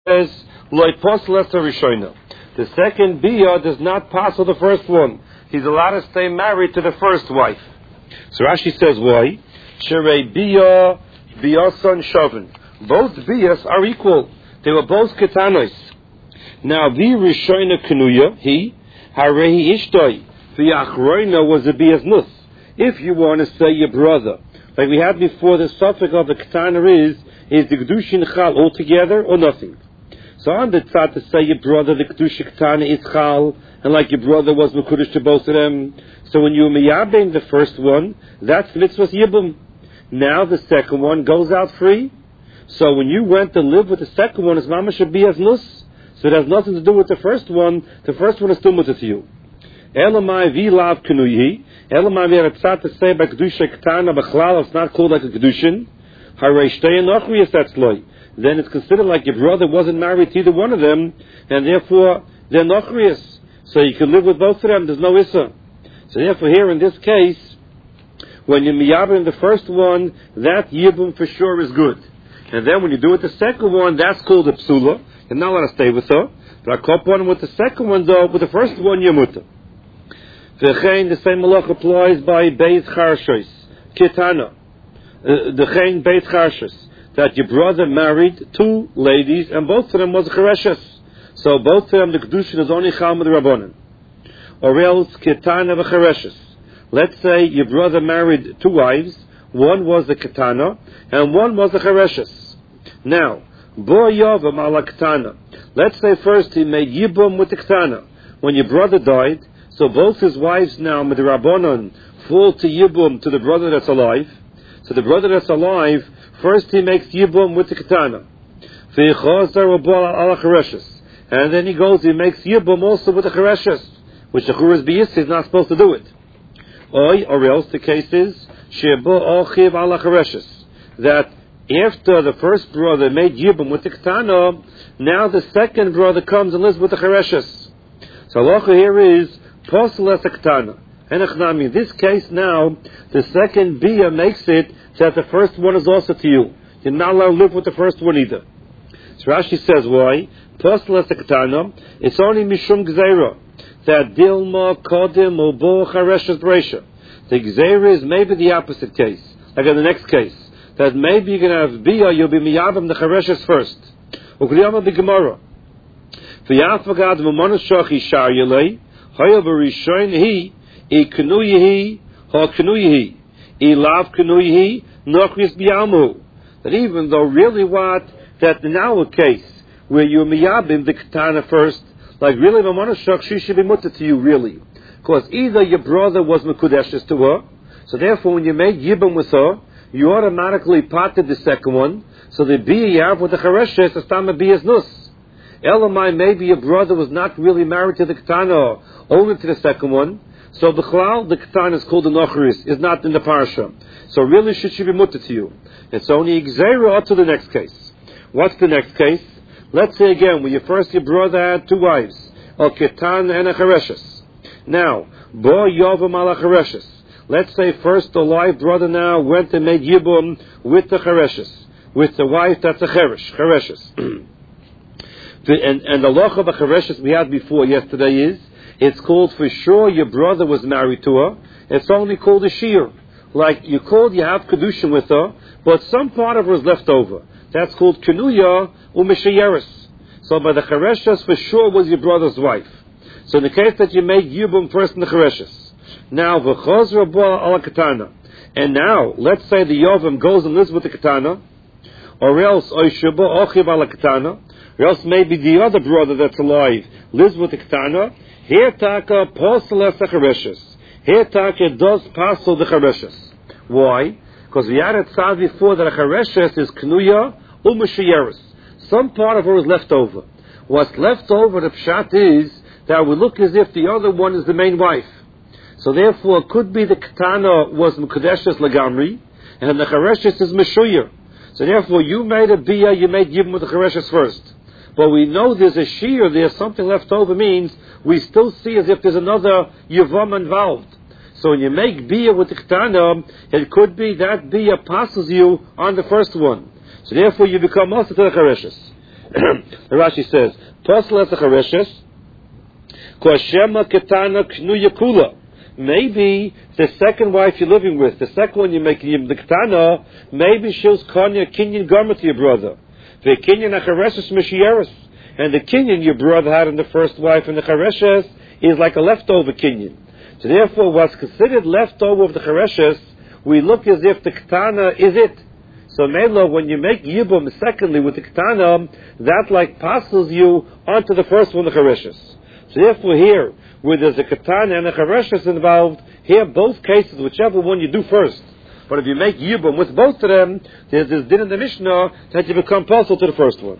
says, Loi posles Rishona. The second bia does not pass the first one. He's allowed to stay married to the first wife. So Rashi says, why? Sherei bia, biason shavin. Both bias are equal. They were both ketanos. Now, the Rishona Kanuya, he, Harehi Ishtoi, the Achroina was a bias nus. If you want to say your brother, like we had before, the suffix of the ketana is the Kedushin Chal altogether or nothing. So on the tzad to say your brother, the Kedushin Ketana is Chal, and like your brother was Mekudesh to both of them. So when you miyabim the first one, that's mitzvah yibum. Now the second one goes out free. So when you went to live with the second one, it's mamash as nus. So it has nothing to do with the first one. The first one is still mutter to you. Elamai vilav kenuyi. Elamai we have a tzad to say by Kedushin Ketana, b'chlal, it's not called like a Kedushin. Harei shtei nochrius, that's loy. Then it's considered like your brother wasn't married to either one of them, and therefore they're nochrius. So you can live with both of them, there's no issa. So therefore here in this case, when you miyabim the first one, that yibum for sure is good. And then when you do it the second one, that's called a psula. You're not allowed to stay with her. But I cop one with the second one though, with the first one you're mutter. The same malach applies by Beis Charshos, Kitana. The Chain Beis Charshos, that your brother married two ladies, and both of them was Chereshes. So both of them, the Kedushin is only Chal with the Rabbanan. Or else, Ketana v'Chereshes. Let's say your brother married two wives, one was the Ketana, and one was the Chereshes. Now, Bo Yavam ala Ketana. Let's say first he made Yibum with the Ketana. When your brother died, so both his wives now, with the Rabbanan, fall to Yibum to the brother that's alive. So the brother that's alive, first he makes Yibum with the Ketana. And then he goes, he makes Yibum also with the Chereshes, which the Churas B'Yis is not supposed to do it. Or else the case is, that after the first brother made Yibum with the Ketana, now the second brother comes and lives with the Chereshes. So halacha here is, Posel Ketana. In this case now, the second bia makes it that the first one is also to you. You're not allowed to live with the first one either. So Rashi says, why? Posel Ketana, it's only Mishum Gzeira, that Dilma, Kodim, Ubo, Chareshes, Bresha. The Gzeira is maybe the opposite case, like in the next case, that maybe you're going to have bia, you'll be miyabim the Chareshes first. Ukriyama the Gemara. V'yafagad v'monoshochi shar yelei, hayav v'rishon hi, I kenuyihi, ha kenuyihi, I lav kenuyihi, nochris biyamu. That even though really what, that in our case, where you miyabim the Ketana first, like really v'monoshach, she should be mutter to you really. Because either your brother was mekudeshes to her, so therefore when you made yibum with her, you automatically parted the second one, so the bia you have with the chereshes, is tam bias nus. Elamai, maybe your brother was not really married to the Ketana, only to the second one. So the Chalal, the Ketana is called the Nochris, is not in the Parsha. So really should she be mutter to you. It's only Gzeira up to the next case. What's the next case? Let's say again, when your brother had two wives, a Ketana and a Chereshes. Now, Bo Yovam ala Chereshes. Let's say first the live brother now went and made Yibum with the Chereshes. With the wife that's a Chereshes. And the loch of a Chereshes we had before yesterday is, it's called for sure your brother was married to her. It's only called a shear. Like you have Kedushin with her, but some part of her is left over. That's called Kenuya u'mishayeres. So by the Chereshes for sure was your brother's wife. So in the case that you made Yibum first in the Chereshes. Now, v'chozra bo ala Ketana. And now, let's say the Yovam goes and lives with the Ketana, or else oishubo ochiv ala Ketana, or else maybe the other brother that's alive lives with the Ketana. Here taka posel es Chereshes. Here taka does pasel the Chereshes. Why? Because we had it said before that a Chereshes is Knuya u'mishayeres. Some part of her is left over. What's left over, the pshat is that we look as if the other one is the main wife. So therefore, it could be the Ketana was Mekudeshes Lagamri, and the Chereshes is Meshuyer. So therefore, you made a bia, you made Yibum with the Chereshes first. But we know there's a shear, there's something left over, means we still see as if there's another Yivam involved. So when you make bia with the Ketana, it could be that bia passes you on the first one. So therefore you become also to the Chereshes. The Rashi says, Posla Zachareshes, Koshema Ketana Knu Yakula. Maybe the second wife you're living with, the second one you make the Ketana, maybe she'll Konya Kinyan garment to your brother. The Kinyan Achareshes Mishieres. And the Kinyan your brother had in the first wife and the Chareshes is like a leftover Kinyan. So therefore, what's considered leftover of the Chareshes, we look as if the Ketana is it. So Melo, when you make Yibum secondly with the Ketana, that like passes you onto the first one, the Chareshes. So therefore here, where there's a Ketana and a Chareshes involved, here both cases, whichever one you do first. But if you make Yibum with both of them, there's this din in the Mishnah that you become partial to the first one.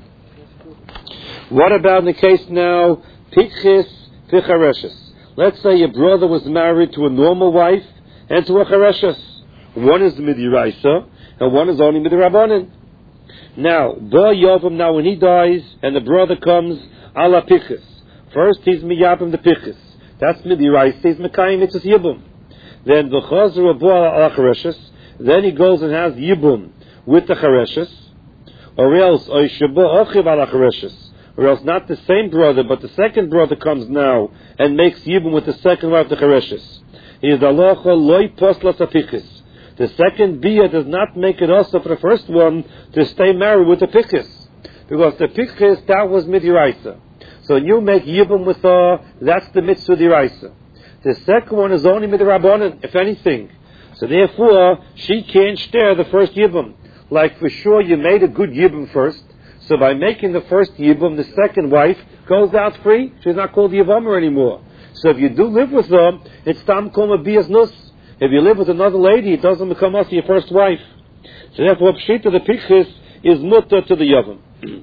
What about in the case now, Pikchis Pichareshes? Let's say your brother was married to a normal wife and to a Chareshes. One is Midiraisa, and one is only Midirabanan. Now, Ba Yovam, now when he dies, and the brother comes, ala Pikchis. First he's Miyabim the Pikchis. That's Midiraisa, he's Mekayim, it's his Yibum. Then V'chazar Ba ala Chareshes. Then he goes and has Yibum with the Chareshes. Or else, Oishabah Ochiv ala Chareshes. Or else not the same brother, but the second brother comes now and makes Yibum with the second wife, the Chareshes. He is Alocha Loi Poslas Apichis. The second Bia does not make it also for the first one to stay married with the Pichis. Because the Pichis, that was Midiraisa. So when you make Yibum with her, that's the Mitzvah Diraisa. The second one is only Midirabanan, if anything. So therefore, she can't share the first Yibum. Like for sure you made a good Yibum first. So by making the first Yibum, the second wife goes out free. She's not called Yivama anymore. So if you do live with them, it's Tam Koma Bias Nus. If you live with another lady, it doesn't become also your first wife. So therefore, Pshita the Pichis is Mutta to the Yavam.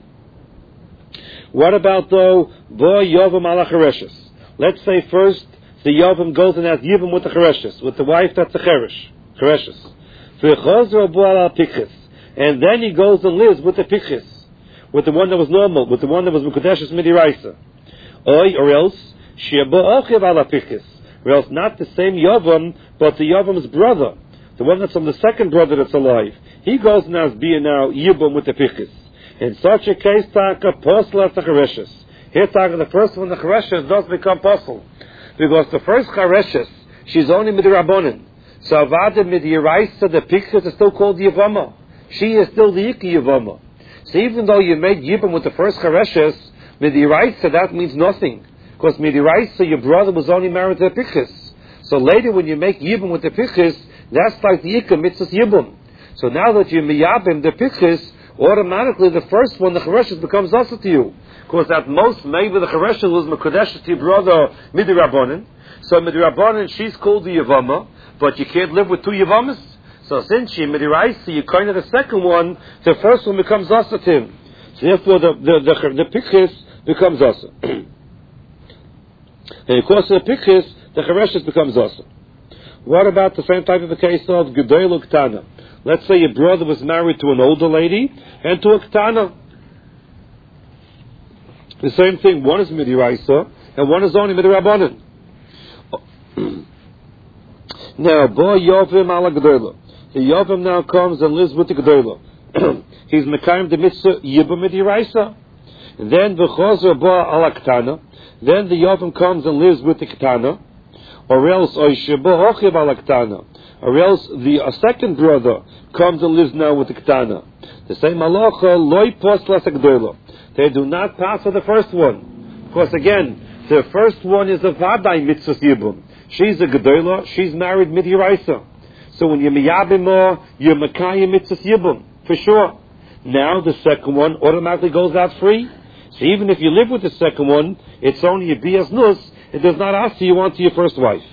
What about though, Bo Yavam ala Chareshes? Let's say first, the Yavam goes and has Yibum with the Chareshes, with the wife that's the Chareshes. V'chazra Bo ala Pichis. And then he goes and lives with the Pichis. With the one that was normal, with the one that was Mekudeshes Midiraisa. Or else, Sheba Ochiv ala Pichis. Or else not the same Yavam, but the Yavam's brother. The one that's from the second brother that's alive. He goes and has being now Yibum with the Pichis. In such a case, Taka Posla Chareshes. Here, Taka, the first one, the Chareshes, does become Posel. Because the first Chareshes, she's only Midirabonin. So Avada Midiraisa, the Pichis is still called Yavama. She is still the Iki Yavama. So even though you made Yibum with the first Chareshes, Midiraisa, that means nothing. Because Midiraisa, your brother was only married to the Pichis. So later when you make Yibum with the Pichis, that's like the Ikka Mitzvah Yibum. So now that you Miyabim the Pichis, automatically the first one, the Chareshes, becomes also to you. Because at most, maybe the Chareshes was Mekudesh to your brother Midirabonin. So Midirabonin, she's called the Yavama, but you can't live with two Yavamas. So since you Midiraisa, you kind of the second one, the first one becomes also to him. So therefore the Pichis becomes also. And of course the Pichis, the Chareshes becomes also. What about the same type of a case of Gedol Uktana? Let's say your brother was married to an older lady and to a Ktana. The same thing, one is Midiraisa and one is only Midirabanan. Now, Bo Yovim ala Gedola. The Yovim now comes and lives with the Gedola. He's Mekayim the Mitzvah Yibum Midiraisa. Then V'chozer Bo ala Ktana. Then the Yovim comes and lives with the Ktana. Or else Oisheba Ochiv ala Ktana. Or else the second brother comes and lives now with the Ktana. The same halacha, Loi Poslas Gedola. They do not pass for the first one. Of course, again, the first one is a Vadai Mitzvah Yibum. She's a Gedola, she's married Midiraisa. So when you're Miyabim, you're Mekayim Mitzvah Yibum, for sure. Now the second one automatically goes out free. So even if you live with the second one, it's only a Bias Nus, it does not ask you onto your first wife.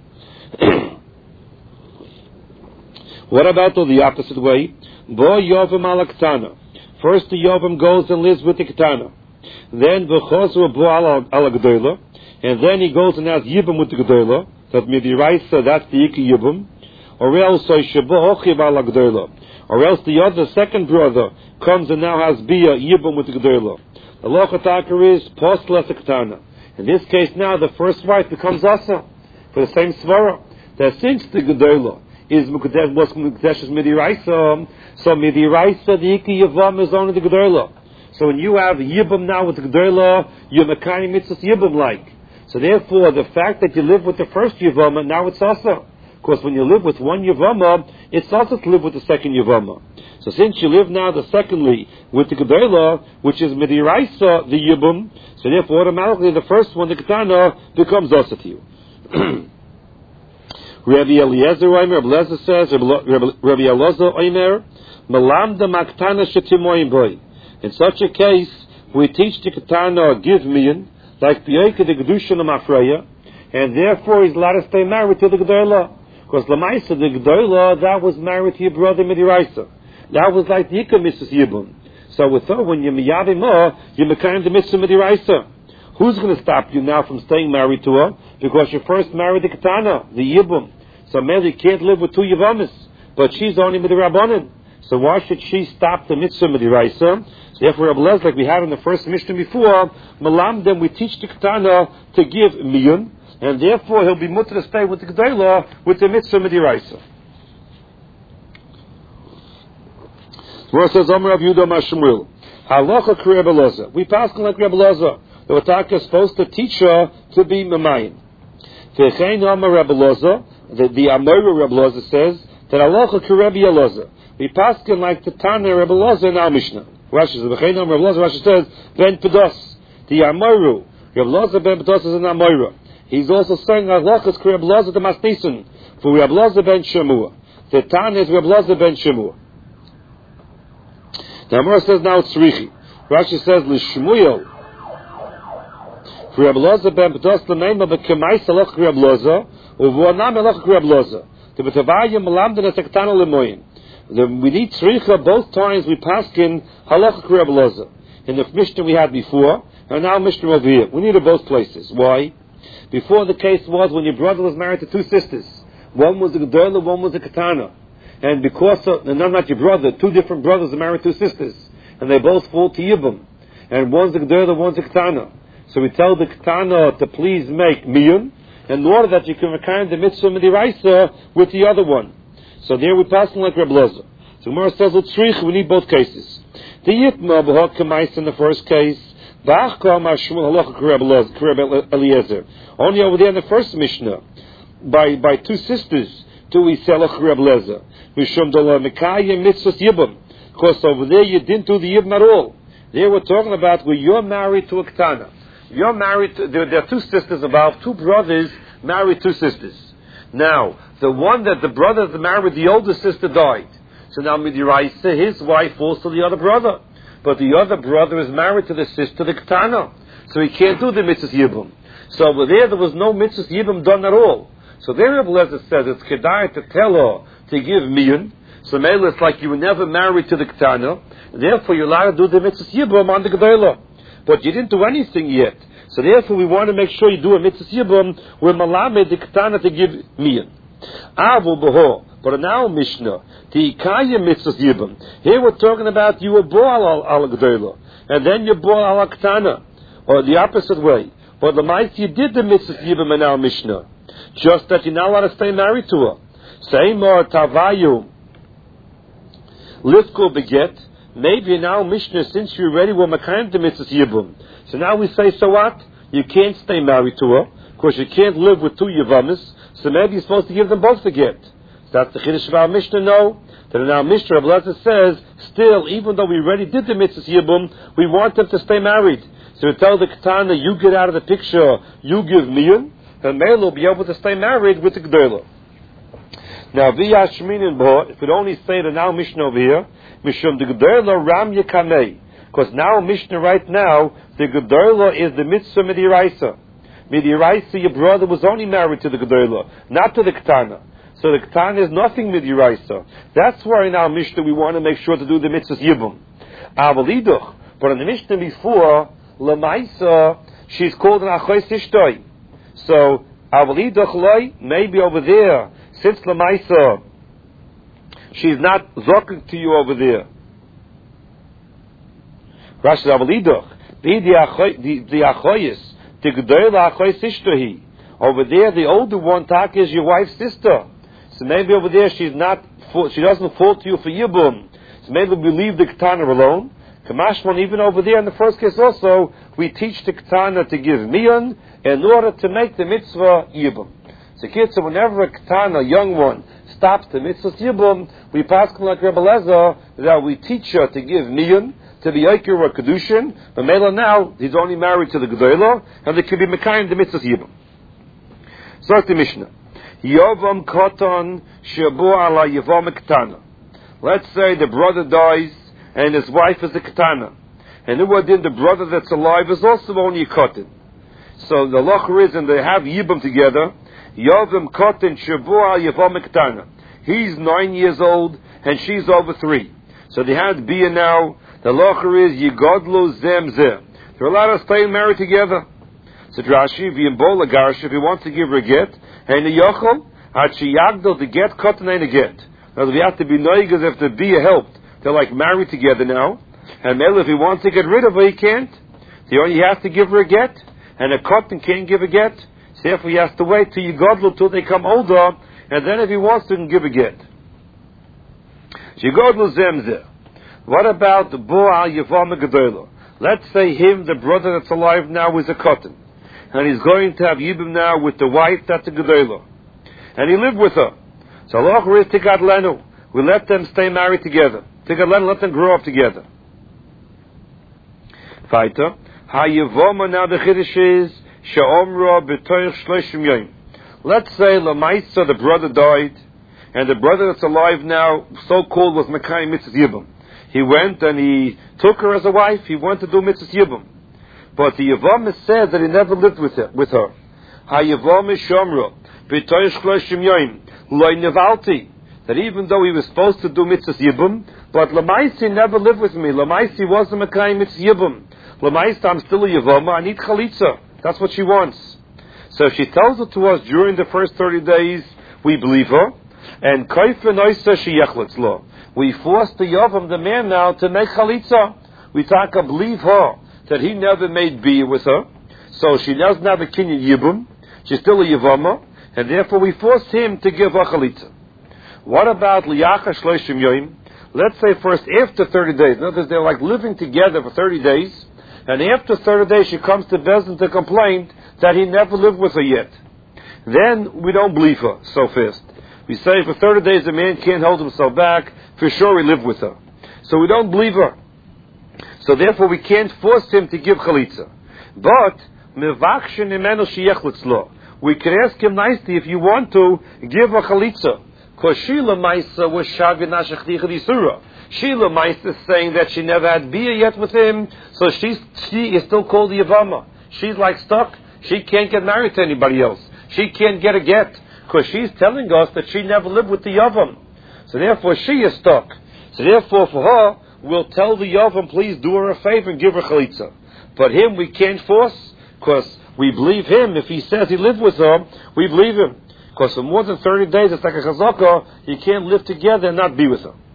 What about the opposite way? Bo Yovim ala Ktana. First the Yovim goes and lives with the Ktana. Then V'chosru Bo ala Gedola. And then he goes and has Yibum with the Gedola. That Midiraisa, that's the Iki Yibum. Or else Sheba Ochiv ala Gedola. Or else the other second brother comes and now has Bia Yibum with the Gedola. The Lochatakar is Poslas Ktana. In this case now the first wife becomes Asa. For the same Svara. That since the Gedola is Mukadeshes Midiraisa, so Midiraisa, the Iki Yavam is only the Gedola. So when you have Yibum now with the G'dayla, you're Mekayim Mitzvahs Yibum like. So therefore, the fact that you live with the first Yivama, now it's also. Of course, when you live with one Yivama, it's also to live with the second Yivama. So since you live now the secondly with the G'dayla, which is Midiraisa, the Yibum, so therefore automatically the first one, the Ketana, becomes also to you. Rabbi Eliezer Omer, Rabbi Eliezer says, Rabbi Eliezer Omer, Malamda Maktana Shetimoyim Boy. In such a case, we teach the Ketana give miyan, like Piyeka the Gedusha Mafreya, and therefore he's allowed to stay married to the G'dayla. Because Lamaisa, the G'dayla, that was married to your brother Midiraisa. That was like the Yikam Mitzvah Yibum. So with her, when you're Miyavim her, you're Mekayim the Mitzvah Midiraisa. Who's going to stop you now from staying married to her? Because you first married the Ketana, the Yibum. So maybe you can't live with two Yivamis, but she's only Midirabbanan. So why should she stop the Mitzvah Midiraisa? So therefore, Rabbi Eliezer, like we had in the first Mishnah before, Malam, then we teach the Ketana to give Miyun, and therefore he'll be mutter to stay with the G'dayla with the Mitzvah Midiraisa. Where it says, Omer Rav Yehuda Mashmuel, Halacha K'Rei Rabbi Eliezer. We pass like Rabbi Eliezer. The Wataka is supposed to teach her to be Mamayim. V'chein Omer Rabbi Eliezer, the Amora Rabbi Eliezer says, that Halacha K'Rei Rabbi Eliezer. We pass like the Tana Rabbi Eliezer in our Mishnah. Rashi says, V'chein Omer Rabbi Eliezer, Rashi says, Ben Pedos. The Amoru, Rabbi Eliezer Ben Pedos is an Amora. He's also saying Halachas K'Rei Rabbi Eliezer the Masnisen, for Rabbi Eliezer Ben Shemua. The Tana is Rabbi Eliezer Ben Shemua. The Amora says now it's Richi. Rashi says, L'Shmuel, for Rabbi Eliezer ben Pedos the name of a Kemais Halach Rabbi Eliezer, Uvuanam Halach Rabbi Eliezer. The B'tavayim Malamdan et Ketana Lemoyim. We need tzricha both times we paskin Halach Rabbi Eliezer. In the Mishnah we had before, and now Mishnah over here. We need it both places. Why? Before the case was when your brother was married to two sisters. One was a G'dayla, one was a Ketana. And because of, and not your brother, two different brothers are married to sisters. And they both fall to Yibum. And one's a G'dayla, one's a Ketana. So we tell the Ketana to please make Miyun, in order that you can recount the Mitzvah Midiraisa with the other one. So there we pass like Rabbi Eliezer. So Gemara says, we need both cases. The Yitma b'hok k'mais in the first case, b'achka ma'shmuel halacha k'Rabbi Eliezer. Only over there in the first Mishnah, by two sisters, do we say halacha k'Rabbi Eliezer. Mishum d'la mekayim mitzvahs yibum. Because over there you didn't do the yibum at all. There we're talking about where you're married to a Ketana. You're married to, there are two sisters involved, two brothers married two sisters. Now, the one that the brother that married the older sister died. So now Midiraisa, his wife falls to the other brother. But the other brother is married to the sister, the Ketana. So he can't do the mitzvahs yibum. So over there was no mitzvahs yibum done at all. So there Rabbi Eliezer says it's kedai to tell her to give miyun. So maybe it's like you were never married to the Ketana. Therefore you're allowed to do the mitzvahs yibum on the G'dayla. But you didn't do anything yet. So therefore we want to make sure you do a mitzvahs yibum where malamed the Ketana to give miyun. Avu b'ho. But in our Mishnah, the Ikaya mitzvahs yibum. Here we're talking about you were born al G'dayla, and then you're born al Ketana, or the opposite way. But the mice you did the mitzvahs yibum in our Mishnah, just that you're not allowed to stay married to her. Say more tavayu lifko beget. Maybe in our Mishnah, since you already were makayim the mitzvahs yibum, so now we say, so what? You can't stay married to her, because you can't live with two yivamis. So maybe you're supposed to give them both the get. That's the Chiddush of our Mishnah, no. That in our Mishnah, Rabbi Eliezer says, still, even though we already did the mitzvahs yibum, we want them to stay married. So we tell the Ketana, you get out of the picture, you give miyun, and Mela will be able to stay married with the G'dayla. Now, v'ya shminin bo, if we only say the now Mishnah over here, mishum the G'dayla ram yekamei. Because now Mishnah right now, the G'dayla is the mitzvah midiraisa. Midiraisa, your brother was only married to the G'dayla, not to the Ketana. So the Ketana is nothing midiraisa. That's why in our Mishnah we want to make sure to do the mitzvahs yibum. Avaliduch, but in the Mishnah before, Lamaisa, she's called an Achoy Sishtoi. So, Avaliduch loy, maybe over there, since Lamaisa, she's not zoking to you over there. Rashi Avaliduch, the Achoyis, the G'dayla Achoy Sishtoi. Over there, the older one, Tak, is your wife's sister. So maybe over there she doesn't fall to you for Yibum. So maybe we leave the Ketana alone. Kamashman, even over there in the first case also, we teach the Ketana to give Miyan in order to make the mitzvah Yibum. So whenever a Ketana, a young one, stops the mitzvah Yibum, we pass like Rebbe Lezer that we teach her to give Miyan, to be Yikir or Kedushin, but Mela now, he's only married to the Gedolah, and they can be Mekayim the mitzvah Yibum. So the Mishnah. Yovam Koton Shabu ala Yavam Ketana. Let's say the brother dies and his wife is a Ketana. And the brother that's alive is also only a Koton. So the locher is, and they have Yibam together. Yovam Koton Shabu ala Yavam Ketana. He's 9 years old and she's over 3. So they had Bia now. The locher is Yigodlu Zem Zem. They're allowed to stay married together. So Rashi, V'yimbola Garsh, if he wants to give her a get, and the Yochel, Hachi Yagdal, the get, Kotan ain't a get. Now, we have to be noigas if the Bia helped. They're like married together now. And Mel, if he wants to get rid of her, he can't. So he has to give her a get, and a Kotan can't give a get. So therefore, he has to wait till Yigodlu, till they come older, and then if he wants to, he can give a get. Yigodlu Zemzeh. What about the Bo al Yavam Gedolah? Let's say him, the brother that's alive now, is a Kotan. And he's going to have Yibum now with the wife that's a Gedolah. And he lived with her. So Allah is Tigat Lenu. We let them stay married together. Tigat Lenu, let them grow up together. Weiter. Hayavoma, now the Chiddush is Sha'omra b'toich shloshim yom. Let's say Lamaisa, the brother died, and the brother that's alive now, so-called, was Mekayim Mitzvah Yibum. He went and he took her as a wife. He went to do Mitzvah Yibum. But the Yavam said that he never lived with her. Ha-Yavam is Shomra, b'toich shloshim yom, loy nevalti. That even though he was supposed to do Mitzvah Yibum, but Lamaisi never lived with me. Lamaisi wasn't Mekayim Mitzvah Yibum. Lamaisi, I'm still a Yavam, I need Chalitza. That's what she wants. So she tells it to us during the first 30 days, we believe her. And Kaifa Noisa Sheyechlitz Lo. We force the Yavam, the man now, to make Chalitza. We talk of believe her, that he never made Bia with her. So she doesn't have a Kinyan Yibum. She's still a Yavama. And therefore we force him to give her Chalitza. What about Liyacha Shloshim Yoim? Let's say first after 30 days. In other words, they're like living together for 30 days. And after 30 days she comes to Bezdin to complain that he never lived with her yet. Then we don't believe her so fast. We say for 30 days the man can't hold himself back. For sure he lived with her. So we don't believe her. So therefore we can't force him to give Chalitza. But, Mevakshin imenu sheyechlitz lo. We can ask him nicely if you want to give a Chalitza. Because Sheila Maisa was Shavi Nashachticha Disura. Sheila Maisa is saying that she never had Bia yet with him, so she is still called the Yavama. She's like stuck. She can't get married to anybody else. She can't get a get. Because she's telling us that she never lived with the Yavam. So therefore she is stuck. So therefore for her, we'll tell the Yavam, please do her a favor and give her Chalitza. But him we can't force, because we believe him. If he says he lived with her, we believe him. Because for more than 30 days, it's like a chazaka, you can't live together and not be with her.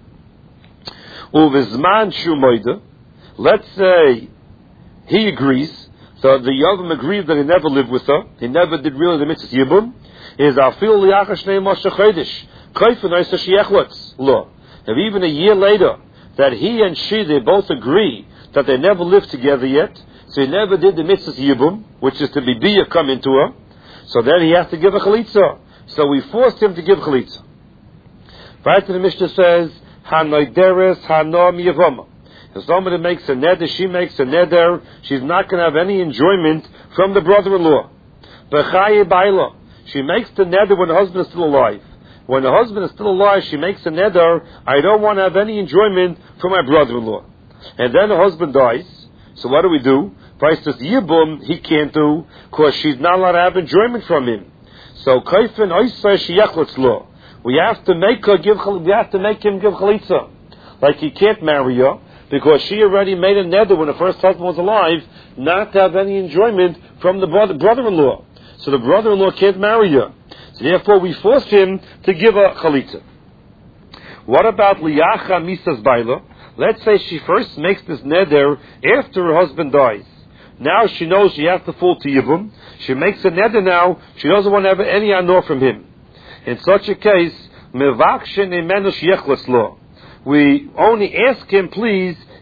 Uvizman shumoida, let's say he agrees, so the Yavam agrees that he never lived with her, he never did really the mitzvah Yibum, is afil liyachash neim moshe chodesh, kaifin oisa sheyechlitz lo. If even a year later, that he and she, they both agree that they never lived together yet, so he never did the mitzvah Yibum, which is to be Bia come into her, so then he has to give a Chalitza. So we forced him to give Chalitza. Right to the Mishnah says, Hanoideres Hanom Yavama. If somebody makes a neder, she makes a neder, she's not going to have any enjoyment from the brother-in-law. Bechaye Baila. She makes the neder when the husband is still alive. When the husband is still alive, she makes a neder, I don't want to have any enjoyment from my brother-in-law. And then the husband dies. So what do? Price says Yibum, he can't do, because she's not allowed to have enjoyment from him. So kaifin oisay sheyechlitz lo. We have to make him give Chalitza. Like he can't marry her, because she already made a neder when the first husband was alive, not to have any enjoyment from the brother-in-law. So the brother-in-law can't marry her. So therefore we force him to give her Chalitza. What about liyacha misas baila? Let's say she first makes this neder after her husband dies. Now she knows she has to fall to Yibum. She makes a neder now. She doesn't want to have any anor from him. In such a case, mevakshin imenu sheyechlitz lo. We only ask him, please,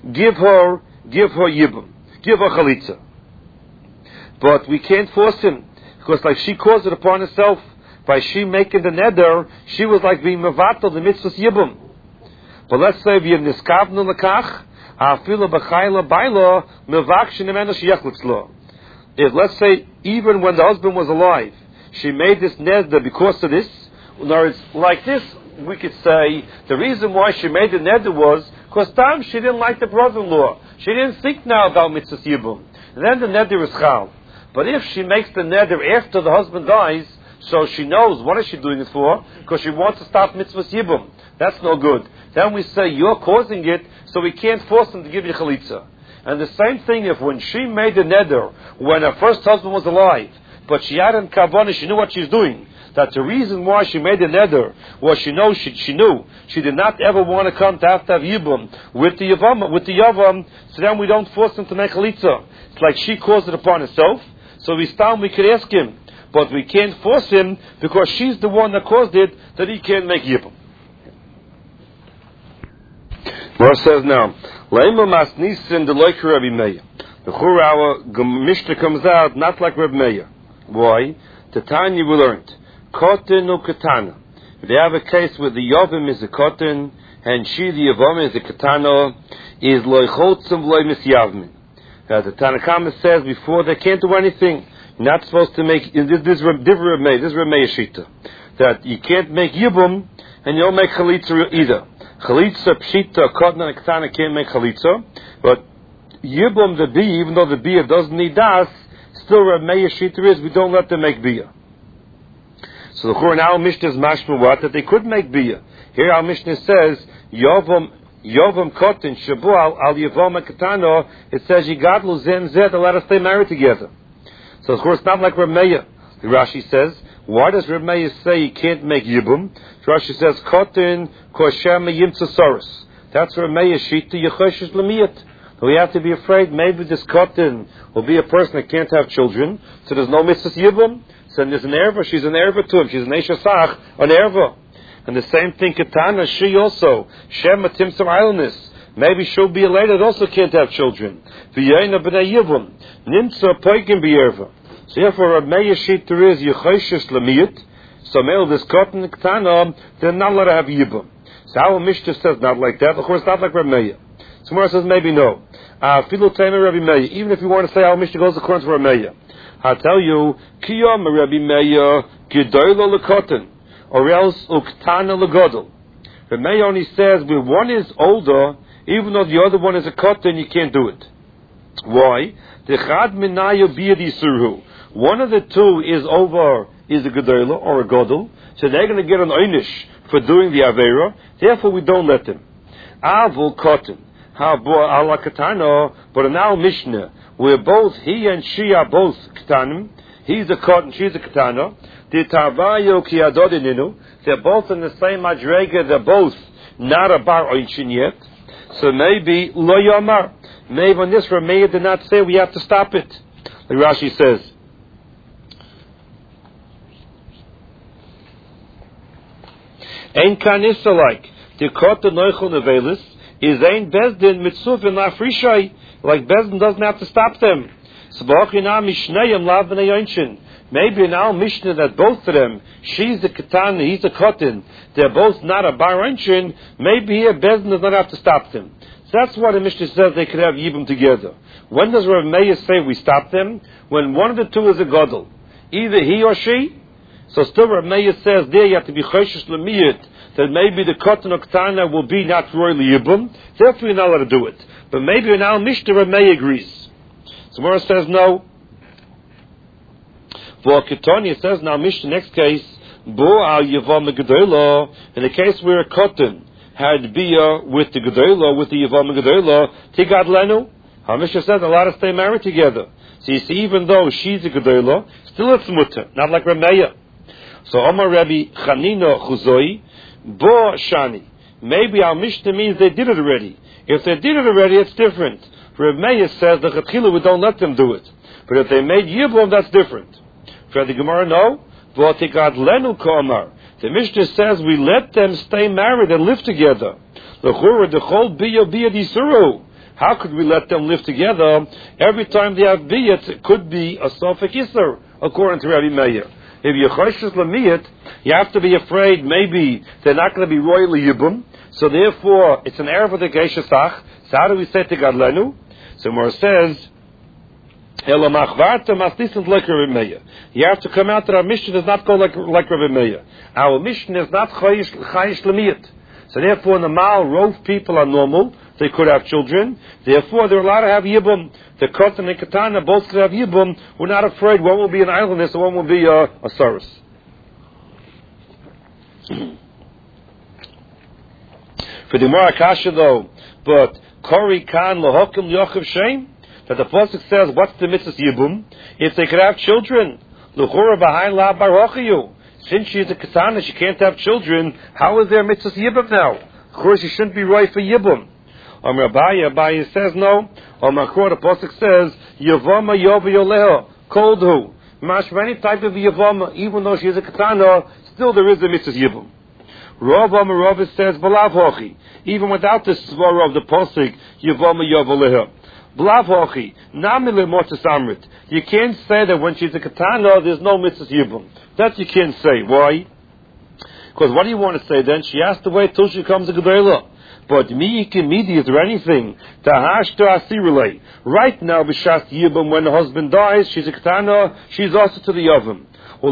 give her yibum, give her chalitza. But we can't force him, because like she caused it upon herself, by she making the neder, she was like being mevatel the mitzvah's yibum. But let's say we have niskavnu lekach, afilu b'chayla baila mevakshin imenu sheyechlitz lo. If let's say even when the husband was alive, she made this neder because of this. In other words, like this, we could say the reason why she made the neder was because time she didn't like the brother-in-law. She didn't think now about mitzvah's yibum. And then the neder is chal. But if she makes the neder after the husband dies, so she knows what is she doing it for, because she wants to stop mitzvah's yibum. That's no good. Then we say you're causing it, so we can't force them to give you chalitza. And the same thing if when she made the neder when her first husband was alive, but she had in kavanah, she knew what she's doing. That the reason why she made the neder was she knew she did not ever want to come to have yibum with the yavam. So then we don't force him to make chalitza. It's like she caused it upon herself. So we could ask him, but we can't force him because she's the one that caused it, that he can't make yibum. Mar says now, Leima mas nisin de loiker Rabbi Meir. The our Mishnah comes out not like Rabbi Meir. Why? The Tanya we learned. Kotin u katana. If they have a case where the Yavim is a kotin, and she, the Yavam, is a katana, is loichotzim loy misyavmin. The Tanakama says before they can't do anything. You're not supposed to make, this Rabbi Meir Shita, that you can't make yibum, and you don't make chalitza either. Chalitza, pshita, kotin, and katana can't make chalitza, but yibum, the bia, even though the bia doesn't need das, still Rabbi Meir Shita is, we don't let them make bia. So the Chur now Mishnah is mashma what? That they could make bia. Here our Mishnah says, Yovam kotin, shabu al yavam katana, it says, yigadlu zem zed, to let us stay married together. So of course, not like Rabbi Meir. The Rashi says, why does Rabbi Meir say you can't make yibum? Rashi says, kotin kosher yimtza soros. That's Rabbi Meir shita yechoshes lemiyat. So we have to be afraid maybe this kotin will be a person that can't have children, so there's no mitzvah yibum. So there's an erva, she's an erva to him, she's an esha sach, an erva. And the same thing, katana, she also, shema timsam islandness. Maybe she'll be a lady that also can't have children. V'yayna b'nei yivum. Nimtza poikim b'yerva. So therefore, Rabbi Meir Shita is Yechoshes Lamiyat. So male this cotton Ketana, they're not allowed to have Yibum. So our Mishnah says not like that. Of course, not like Rabbi Meir. Tomorrow says maybe no. Filu Tamer Rabbi Meir. Even if you want to say our Mishnah goes according to Rabbi Meir, I'll tell you, Kiyom Rabbi Meir Gedoylo LeKotten, or else Uktana LeGodol. Rabbi Meir only says where one is older, even though the other one is a cotton, you can't do it. Why? The Chad Minayo Biyadi Surhu. One of the two is a Gedoylo or a Godel, so they're going to get an Einish for doing the Avera, therefore we don't let them. Avul Cotton. Ala Katana, but in our Mishnah, where both he and she are both Katanim, he's a Cotton, she's a Katana, the Tavayo Kiadodininu, they're both in the same Madrega, they're both not a Bar Oinchin yet, so maybe Lo Yomar. Maybe on this Rameir did not say we have to stop it. The Rashi says, Ein kanissa like the Kota Noichel Nevelis is Ein Bezdin Mitzuf in Lafrishai, like Bezdin doesn't have to stop them. Maybe in our Mishnah that both of them, she's the Katan, he's the Kotin, they're both not a Bar Einchin, maybe here Bezdin does not have to stop them. So that's why the Mishnah says they could have Yibum together. When does Rav Meir say we stop them? When one of the two is a Godel, either he or she. So still Rav Meir says there you have to be Choshesh Lemiyat, that maybe the Kotan or Ketana will be not royally Yibum, therefore you're not allowed to do it. But maybe in our Mishnah Rav Meir agrees. So Mora says no. For Ketani it says in our Mishnah next case, Bo al Yavam Gedolah, in the case where a Kotan had Bia with the Gedolah, with the Yavam Gedolah, Tigad Lenu, our Mishnah says a lot of stay married together. So you see, even though she's a Gedolah, still it's mutter, not like Rav Meir. So Omar Rabbi Chanina Chuzoi, Bo Shani. Maybe our Mishnah means they did it already. If they did it already, it's different. Rav Meir says the Chatchila we don't let them do it. But if they made Yibum, that's different. For the Gemara, no. Bo Tigad Lenu Komar. The Mishnah says we let them stay married and live together. The chura, the chol biya disuru. How could we let them live together? Every time they have biyat, it could be a sofek isser, according to Rabbi Meir. If you're choishes lamiyat, you have to be afraid maybe they're not going to be royally yibum. So therefore, it's an erev of the geishasach. So how do we say to Gadlenu? So Mor says, you have to come out that our mission does not go like Rabbi Meir. Our mission is not chayish lamiyat. So therefore, in the Mal, rove people are normal. They could have children. Therefore, they're allowed to have yibum. The Katan and Katana both could have yibum. We're not afraid one will be an idleness and one will be a saris. For the Gemara Kasha though, but Kori Kan Lahokim Yochav Shem, that the Pasuk says, what's the mitzvah yibum? If they could have children, Luchura B'hain La Barochayu. Since she is a Katana, she can't have children. How is there mitzvah yibum now? Of course, she shouldn't be right for yibum. Abaye says no. Makor, the Pasuk says, Yavama Yova Yoleha, Koldhu. Mashma, any type of Yavama, even though she is a Katana, still there is a mitzvah yibum. Rav says, Balav Hochi. Even without the svara of the Pasuk, Yavama Yova Leha. Balav Hochi. Namile Motas Amrit. You can't say that when she's a Katana, there's no mitzvah yibum. That you can't say. Why? Because what do you want to say then? She has to wait till she comes a Gedela. But is there anything? Right now, b'shas yibum, when the husband dies, she's a Katana, she's also to the Yavim.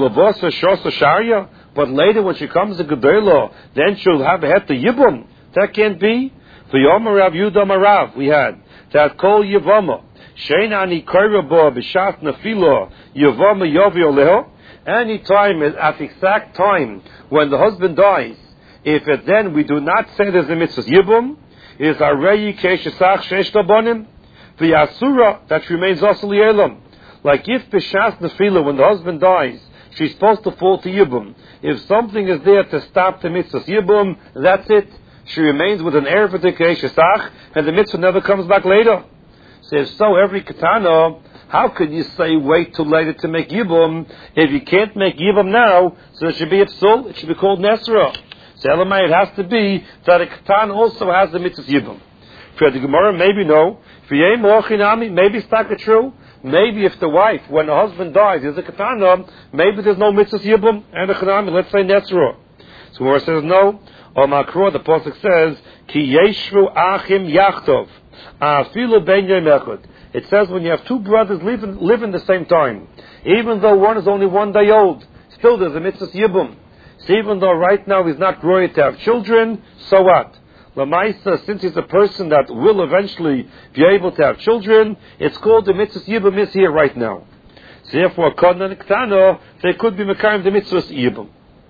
But later, when she comes to Gedela, then she'll have a het to yibum. That can't be. For Yomer Rav Yudah Marav, we had that kol yivama sheinani kairabo b'shas nafilo yivama yovi oleho. Any time at the exact time when the husband dies, if it then we do not say there's a mitzvah yibum, is arei keishasach sheish labonim the asura that remains also lielam. Like if b'shas nefila, when the husband dies, she's supposed to fall to yibum. If something is there to stop the mitzvah yibum, that's it. She remains with an erev to keishasach, and the mitzvah never comes back later. So if so, every katana, how can you say wait till later to make yibum? If you can't make yibum now, so it should be a psul, it should be called nesra. So Elamai, it has to be that a katan also has the mitzvah yibum. For the Gemara, maybe no. For Yei Moachinami, maybe it's not true. Maybe if the wife, when the husband dies, is a katana, maybe there's no mitzvah yibum and a chanami. Let's say nesra. So Gemara says no. Or Makro, the Pasuk says, Ki yeshru achim yachtov, afilu ben yom echad. It says when you have two brothers live in the same time, even though one is only 1 day old, still there's a mitzvah yibum. So even though right now he's not growing to have children, so what? Lamaisa, since he's a person that will eventually be able to have children, it's called the mitzvah yibum is here right now. So therefore, Kodan and Ktana, they could be mekayim the mitzvah yibum.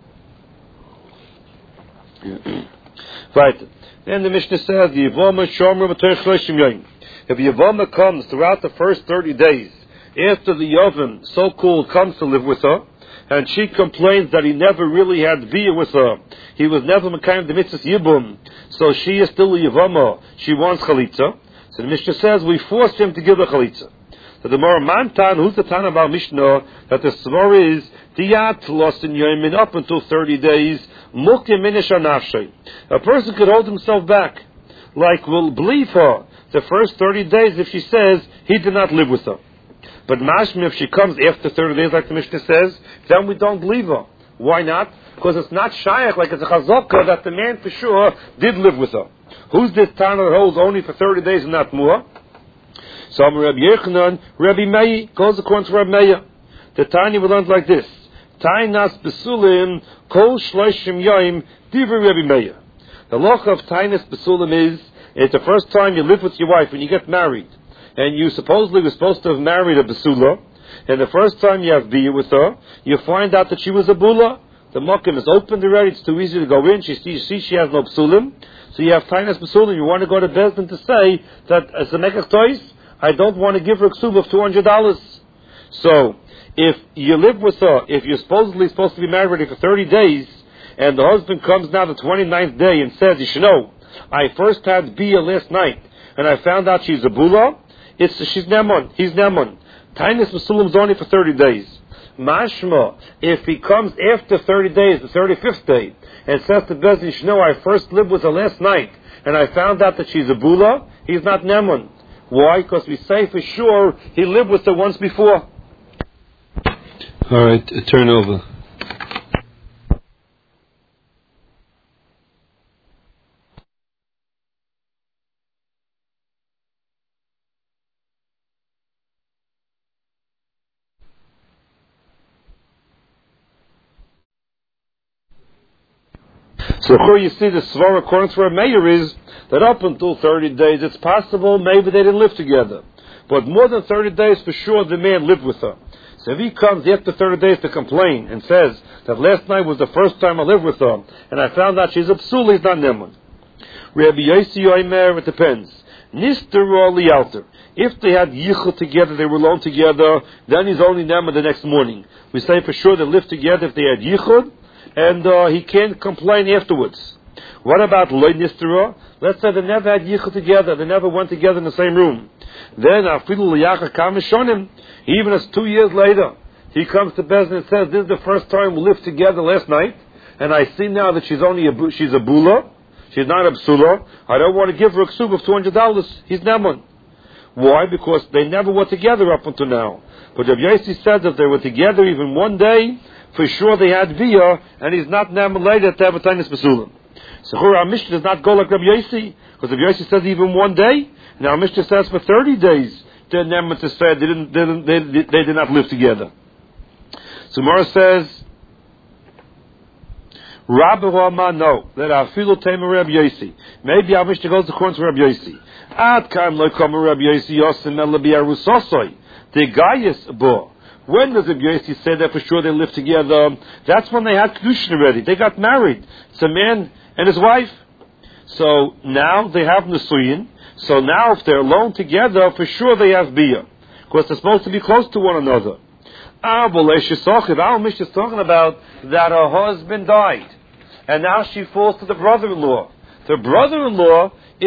Right. Then the Mishnah says, Yivama Shomer B'Torch Shloshim Yom. If Yavama comes throughout the first 30 days, after the Yavim, so-called, comes to live with her, and she complains that he never really had bia with her, he was never mekayim the mitzvah yibum, so she is still a Yavama, she wants chalitza. So the Mishnah says, we forced him to give her chalitza. So the Mor Mantan, who's the Tan about Mishnah, that the svar is, Diyat lost in Yomin up until 30 days, Mukim minish nafshay. A person could hold himself back. Like, we'll believe her the first 30 days if she says he did not live with her. But mashma, if she comes after 30 days, like the Mishnah says, then we don't believe her. Why not? Because it's not shayach, like it's a chazaka, that the man for sure did live with her. Who's this Tana that holds only for 30 days and not more? So Rabbi Yechanan, Rabbi Meir, goes according to Rabbi Meir. The Tanya we learned like this. Tainas besulim kol shloshim yoim divrei Rabbi Meir. The loch of Tainas besulim is, it's the first time you live with your wife when you get married, and you supposedly were supposed to have married a besula, and the first time you have bia with her, you find out that she was a bula. The makom is opened already, it's too easy to go in, she sees she has no besulim, so you have Tainas besulim, you want to go to Bezdin to say that as a mekach tois, I don't want to give her a ksuba of $200. So, if you live with her, if you're supposedly supposed to be married for 30 days, and the husband comes now the 29th day and says, you should know, I first had bia last night, and I found out she's a bula, she's Neman, he's Neman. Tainis Masulim's only for 30 days. Mashma, if he comes after 30 days, the 35th day, and says to Bezdin, you should know, I first lived with her last night, and I found out that she's a bula, he's not Neman. Why? Because we say for sure he lived with her once before. All right, turn over. So here you see the Svar according to our mayor is that up until 30 days it's possible maybe they didn't live together. But more than 30 days for sure the man lived with her. So if he comes after 30 days to complain and says that last night was the first time I lived with her and I found out she's a psul, he's not Neman. Rabbi Yossi Omer, it depends. Nister or Lialter. If they had yichud together, they were alone together, then he's only Neman the next morning. We say for sure they lived together if they had yichud, and he can't complain afterwards. What about loy nistera? Let's say they never had yichud together, they never went together in the same room. Then afilu liyacha kamishonim, even as 2 years later, he comes to Bezdin and says, this is the first time we lived together last night, and I see now that she's a bula, she's not a psula, I don't want to give her a ksub of $200, he's Neman. Why? Because they never were together up until now. But Rabbi Yossi said that they were together even one day, for sure they had via, and he's not Neman later to have a tainis besulim. So our Mishnah does not go like Rabbi Yossi, because Rabbi Yossi says even one day, and our Mishnah says for 30 days, they're Neman to say they did not live together. So Mara says, Rabbi Rama, no, that afilu tema Rabbi Yossi. Maybe our Mishnah goes according to Rabbi Yossi. Ad kam lo kam Rabbi Yossi yosim ela biarusosoi. The gayis bo. When does Rabbi Yossi say that for sure they lived together? That's when they had kedushin already. They got married. It's a man and his wife. So now they have nesuyin. So now if they're alone together, for sure they have bia, because they're supposed to be close to one another. Our Mishnah is talking about that her husband died, and now she falls to the brother-in-law. The brother-in-law